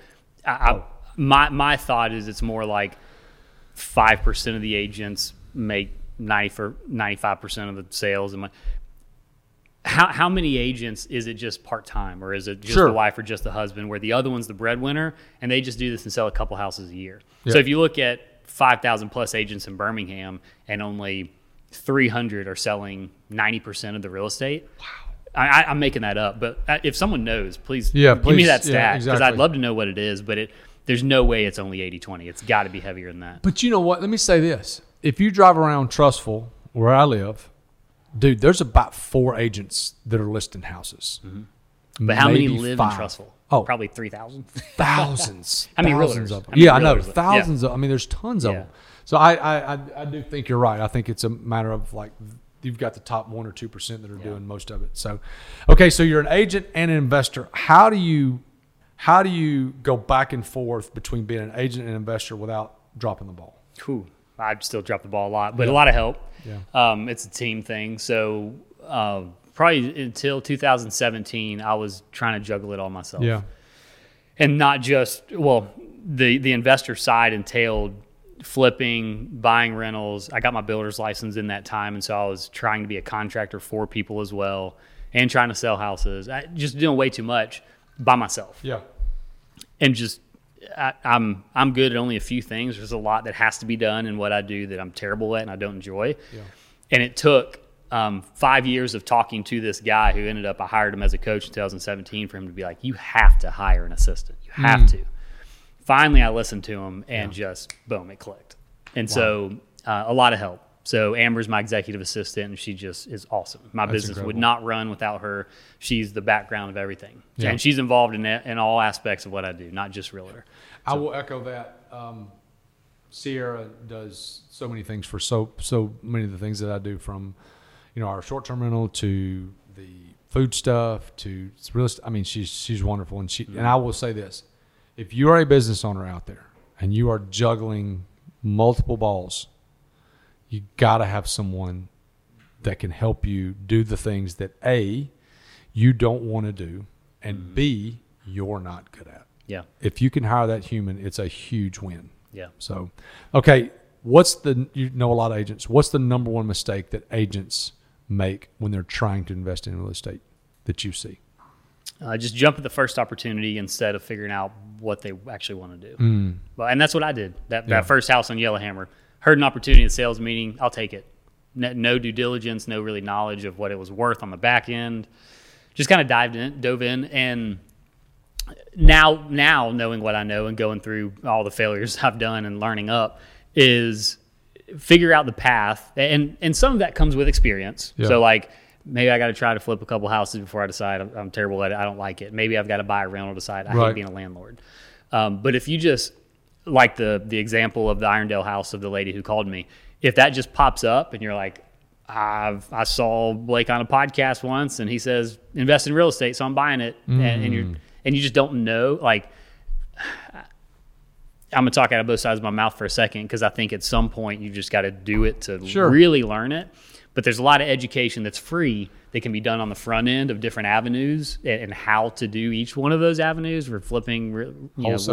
B: My thought is it's more like 5% of the agents make 95% of the sales. And how many agents is it just part-time, or is it just the wife or just the husband, where the other one's the breadwinner and they just do this and sell a couple houses a year? So if you look at 5,000 plus agents in Birmingham and only 300 are selling 90% of the real estate. Wow. I'm making that up, but if someone knows, please give me that stat, because I'd love to know what it is, but there's no way it's only 80-20. It's got to be heavier than that.
A: But you know what? Let me say this. If you drive around Trussville, where I live, dude, there's about 4 agents that are listing houses.
B: Mm-hmm. But how many live in Trussville? Oh, probably 3,000.
A: Thousands.
B: How many
A: thousands
B: realtors?
A: of them. I know. Thousands of. I mean, there's tons of them. So I do think you're right. I think it's a matter of like, you've got the top 1 or 2% that are doing most of it. So, okay, so you're an agent and an investor. How do you go back and forth between being an agent and an investor without dropping the ball?
B: I'd still drop the ball a lot, but a lot of help. Yeah. It's a team thing. So probably until 2017, I was trying to juggle it all myself.
A: Yeah.
B: And not just, the investor side entailed flipping, buying rentals. I got my builder's license in that time, and so I was trying to be a contractor for people as well, and trying to sell houses. Just doing way too much by myself.
A: Yeah.
B: And just I'm good at only a few things. There's a lot that has to be done in what I do that I'm terrible at and I don't enjoy. Yeah. And it took 5 years of talking to this guy who ended up, I hired him as a coach in 2017 for him to be like, you have to hire an assistant. You have to. Finally, I listened to him and just, boom, it clicked. And so a lot of help. So Amber's my executive assistant, and she just is awesome. My business would not run without her. She's the background of everything. Yeah. And she's involved in all aspects of what I do, not just realtor.
A: I will echo that. Sierra does so many things for so many of the things that I do, from our short-term rental to the food stuff to real estate. I mean, she's wonderful, and and I will say this: if you are a business owner out there and you are juggling multiple balls, you got to have someone that can help you do the things that A, you don't want to do, and B, you're not good at.
B: Yeah.
A: If you can hire that human, it's a huge win.
B: Yeah.
A: So, okay, you know a lot of agents. What's the number one mistake that agents make when they're trying to invest in real estate that you see?
B: Just jump at the first opportunity instead of figuring out what they actually want to do. Well, and that's what I did. That first house on Yellowhammer. Heard an opportunity at sales meeting, I'll take it. No due diligence, no really knowledge of what it was worth on the back end. Just kind of dove in, and now knowing what I know and going through all the failures I've done and learning up is figure out the path. And some of that comes with experience. Yeah. So like maybe I got to try to flip a couple houses before I decide I'm terrible at it. I don't like it. Maybe I've got to buy a rental, decide I hate being a landlord. But if you just like the example of the Irondale house of the lady who called me, if that just pops up and you're like, I saw Blake on a podcast once and he says invest in real estate, so I'm buying it, and you just don't know. Like, I'm gonna talk out of both sides of my mouth for a second because I think at some point you just got to do it to really learn it. But there's a lot of education that's free that can be done on the front end of different avenues and how to do each one of those avenues. We're flipping,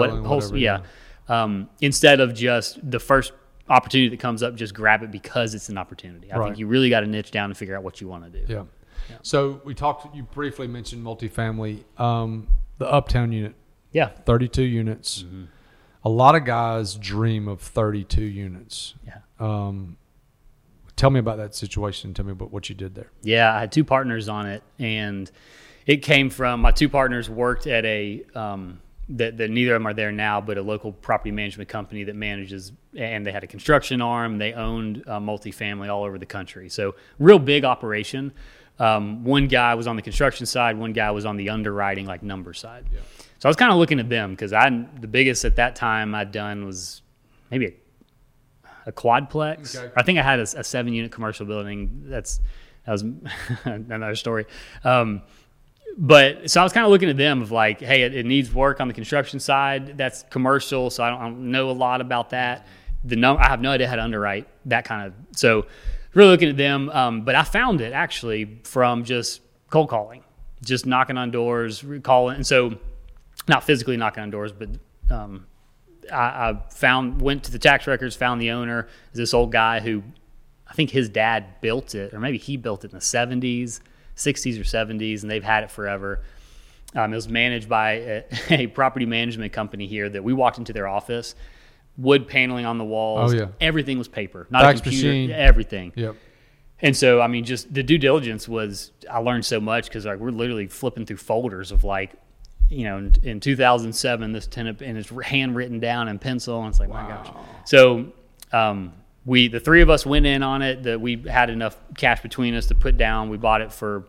B: instead of just the first opportunity that comes up, just grab it because it's an opportunity. I think you really got to niche down and figure out what you want to do.
A: Yeah. So you briefly mentioned multifamily, the Uptown unit. Yeah. 32 units. Mm-hmm. A lot of guys dream of 32 units. Yeah. Tell me about that situation. Tell me about what you did there.
B: Yeah, I had two partners on it, and it came from my two partners worked at a that neither of them are there now, but a local property management company that manages, and they had a construction arm. They owned multifamily all over the country. So real big operation. One guy was on the construction side. One guy was on the underwriting, like number side. Yeah. So I was kind of looking at them because the biggest at that time I'd done was maybe a quadplex. Okay. I think I had a 7-unit commercial building. That was another story. But so I was kind of looking at them of like, hey, it needs work on the construction side. That's commercial, so I don't know a lot about that. I have no idea how to underwrite that kind of. So really looking at them. But I found it actually from just cold calling, just knocking on doors, calling. And so not physically knocking on doors, but I went to the tax records, found the owner. This old guy who I think his dad built it, or maybe he built it in the 60s or 70s, and they've had it forever. It was managed by a property management company here that we walked into their office, wood paneling on the walls. Oh, yeah. Everything was paper, not fax a computer, machine. Everything. Yep. And so, I mean, just the due diligence was, I learned so much because like we're literally flipping through folders of like, you know, in 2007, this tenant, and it's handwritten down in pencil, and it's like, wow. My gosh. So, the three of us went in on it. That we had enough cash between us to put down. We bought it for,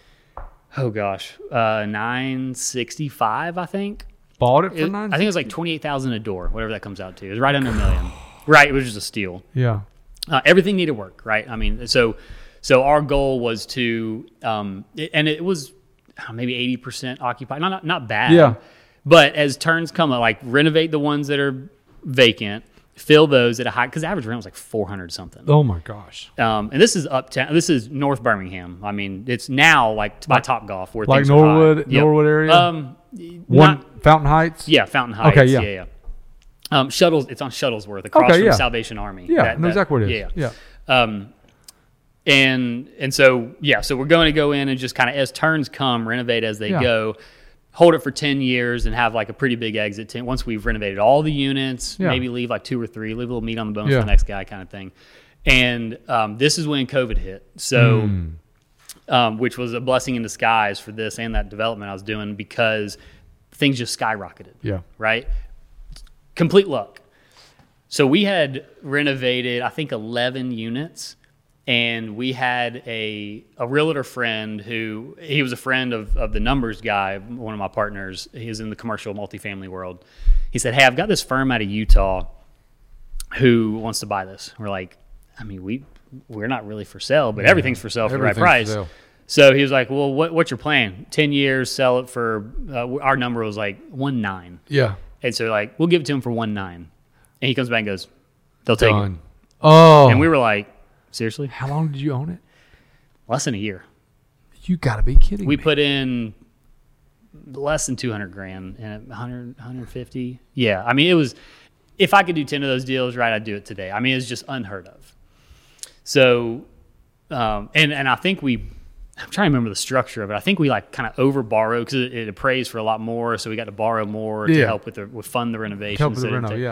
B: $965, I think.
A: Bought it for $965?
B: I think it was like $28,000 a door, whatever that comes out to. It was right under $1 million. Right, it was just a steal.
A: Yeah.
B: Everything needed work, right? I mean, so our goal was to, and it was maybe 80% occupied. Not bad. Yeah. But as turns come, like renovate the ones that are vacant. Fill those at a high, because average rent was like $400 something.
A: Oh my gosh!
B: And this is uptown. This is North Birmingham. I mean, it's now like by Topgolf, where
A: like
B: things
A: Norwood,
B: are high.
A: Norwood area. Fountain Heights.
B: Yeah, Fountain Heights. Okay, yeah. Shuttles. It's on Shuttlesworth, across from Salvation Army.
A: Yeah, I know exactly what it is.
B: Yeah. And so we're going to go in and just kind of as turns come, renovate as they go. Hold it for 10 years and have like a pretty big exit. Once we've renovated all the units, maybe leave like 2 or 3, leave a little meat on the bone for the next guy kind of thing. And this is when COVID hit. So, which was a blessing in disguise for this and that development I was doing, because things just skyrocketed. Yeah. Right? Complete luck. So we had renovated, I think, 11 units. And we had a realtor friend who, he was a friend of the numbers guy, one of my partners. He's in the commercial multifamily world. He said, hey, I've got this firm out of Utah who wants to buy this. We're like, I mean, we're not really for sale, but everything's for sale for the right price. So he was like, well, what's your plan? 10 years, sell it for, our number was like 1.9. Yeah. And so like, we'll give it to him for 1.9. And he comes back and goes, they'll take it. Oh. And we were like, seriously?
A: How long did you own it?
B: Less than a year.
A: You got to be kidding me.
B: We put in less than $200,000 and 150. Yeah. I mean, it was, if I could do 10 of those deals right, I'd do it today. I mean, it's just unheard of. So, and I think I'm trying to remember the structure of it. I think we like kind of over borrowed because it appraised for a lot more. So we got to borrow more to help with fund the renovation.
A: Help with the reno, yeah.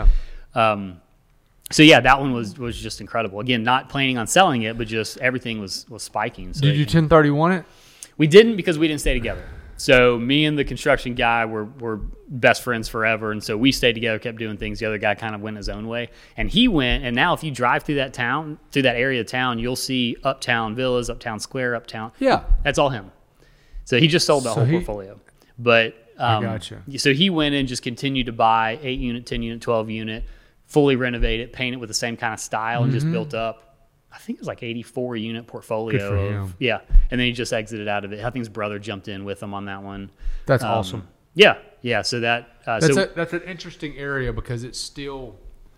B: So yeah, that one was just incredible. Again, not planning on selling it, but just everything was spiking. So
A: did you 1031 it?
B: We didn't, because we didn't stay together. So me and the construction guy were best friends forever, and so we stayed together, kept doing things. The other guy kind of went his own way, and he went. And now, if you drive through that area of town, you'll see Uptown Villas, Uptown Square, Uptown.
A: Yeah,
B: that's all him. So he just sold the whole portfolio. But
A: I gotcha.
B: So he went and just continued to buy 8 unit, 10 unit, 12 unit, fully renovate it, paint it with the same kind of style, and just built up. I think it was like 84 unit portfolio.
A: Good for him.
B: Yeah. And then he just exited out of it. I think his brother jumped in with him on that one.
A: That's awesome.
B: Yeah. Yeah. So
A: that's an interesting area because it's still,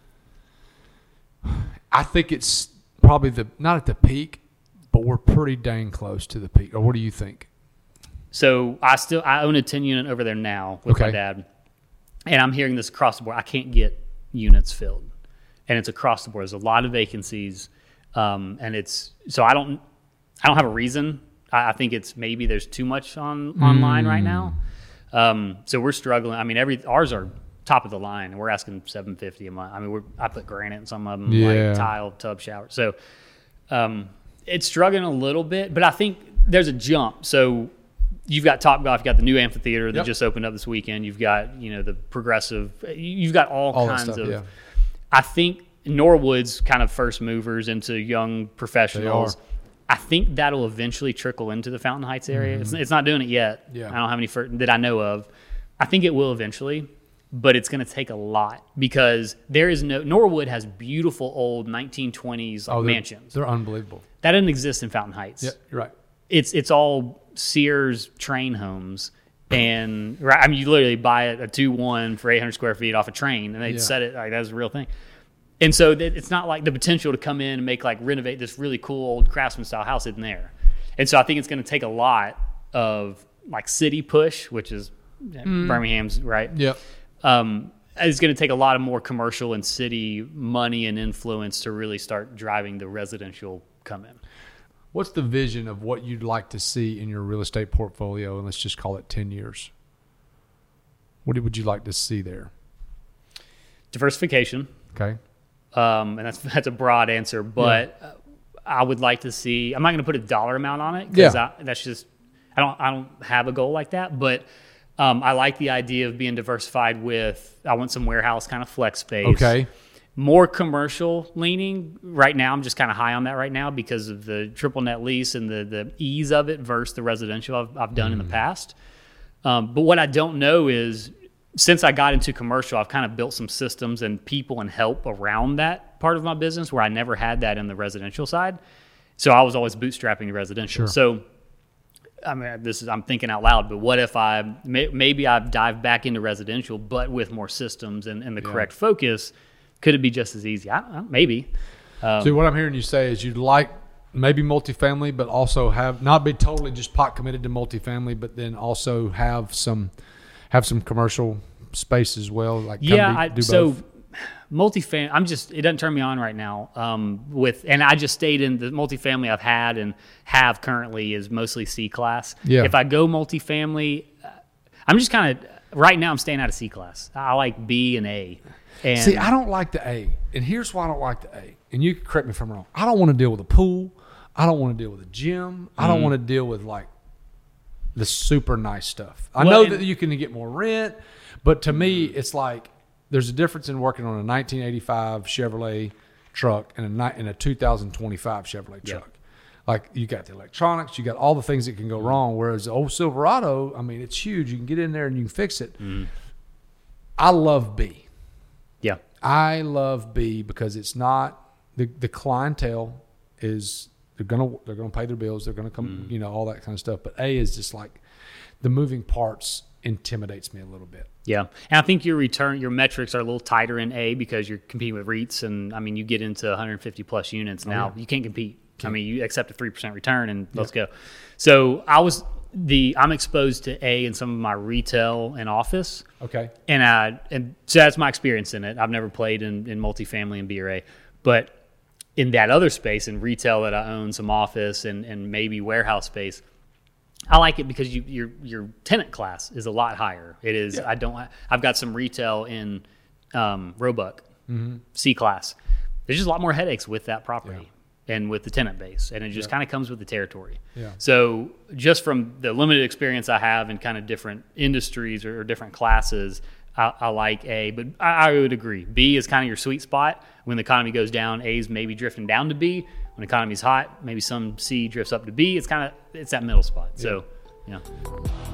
A: I think it's probably not at the peak, but we're pretty dang close to the peak. Or what do you think?
B: So I own a 10 unit over there now with my dad. And I'm hearing this across the board. I can't get units filled. And it's across the board. There's a lot of vacancies. And it's so I don't have a reason. I think it's maybe there's too much online right now. So we're struggling. I mean, ours are top of the line, and we're asking $750 a month. I mean, I put granite in some of them, like tile, tub, shower. So it's struggling a little bit, but I think there's a jump. So you've got Topgolf, you've got the new amphitheater that just opened up this weekend. You've got the progressive. You've got all kinds of. Yeah. I think Norwood's kind of first movers into young professionals. I think that'll eventually trickle into the Fountain Heights area. It's not doing it yet. Yeah. I don't have any that I know of. I think it will eventually, but it's going to take a lot because Norwood has beautiful old 1920s mansions.
A: They're unbelievable.
B: That doesn't exist in Fountain Heights.
A: Yeah, you're right.
B: It's all Sears train homes. And I mean, you literally buy a 2-1 for 800 square feet off a train, and they set it like that's a real thing. And so it's not like the potential to come in and renovate this really cool old craftsman style house isn't there. And so I think it's going to take a lot of city push, which is Birmingham's, right?
A: Yep.
B: It's going to take a lot of more commercial and city money and influence to really start driving the residential come in.
A: What's the vision of what you'd like to see in your real estate portfolio? And let's just call it 10 years. What would you like to see there?
B: Diversification.
A: Okay.
B: And that's a broad answer, but I would like to see. I'm not going to put a dollar amount on it because that's just I don't have a goal like that. But I like the idea of being diversified with. I want some warehouse kind of flex space.
A: Okay.
B: More commercial leaning. Right now, I'm just kind of high on that right now because of the triple net lease and the ease of it versus the residential I've done in the past. But what I don't know is, since I got into commercial, I've kind of built some systems and people and help around that part of my business where I never had that in the residential side. So I was always bootstrapping the residential.
A: Sure.
B: So, I mean, I'm thinking out loud, but what if maybe I dive back into residential, but with more systems and the correct focus? Could it be just as easy? Maybe.
A: So what I'm hearing you say is you'd like maybe multifamily, but also not be totally just pot committed to multifamily, but then also have some commercial space as well. Both. Multifamily. It doesn't turn me on right now. And I just stayed in the multifamily I've had and have currently is mostly C class. Yeah.
B: If I go multifamily, I'm just kind of right now I'm staying out of C class. I like B and A. And
A: see, I don't like the A, and here's why I don't like the A. And you can correct me if I'm wrong. I don't want to deal with a pool. I don't want to deal with a gym. I don't want to deal with the super nice stuff. I know that you can get more rent, but to me, it's like there's a difference in working on a 1985 Chevrolet truck and a 2025 Chevrolet truck. Like you got the electronics, you got all the things that can go wrong. Whereas the old Silverado, I mean, it's huge. You can get in there and you can fix it. I love B.
B: Yeah,
A: I love B because it's not the clientele is they're gonna pay their bills. They're gonna come, all that kind of stuff. But A is just like the moving parts intimidates me a little bit.
B: Yeah, and I think your metrics are a little tighter in A because you're competing with REITs, and I mean you get into 150 plus units now, you can't compete. I mean you accept a 3% return and let's go. So I'm exposed to A in some of my retail and office.
A: Okay.
B: And so that's my experience in it. I've never played in multifamily and B or A, but in that other space in retail that I own, some office and maybe warehouse space, I like it because your tenant class is a lot higher. It is. Yeah. I've got some retail in Roebuck, C class. There's just a lot more headaches with that property. and with the tenant base, and it just kind of comes with the territory.
A: Yeah.
B: So just from the limited experience I have in kind of different industries or different classes, I like A, but I would agree. B is kind of your sweet spot. When the economy goes down, A's maybe drifting down to B. When the economy's hot, maybe some C drifts up to B. It's that middle spot. So, yeah.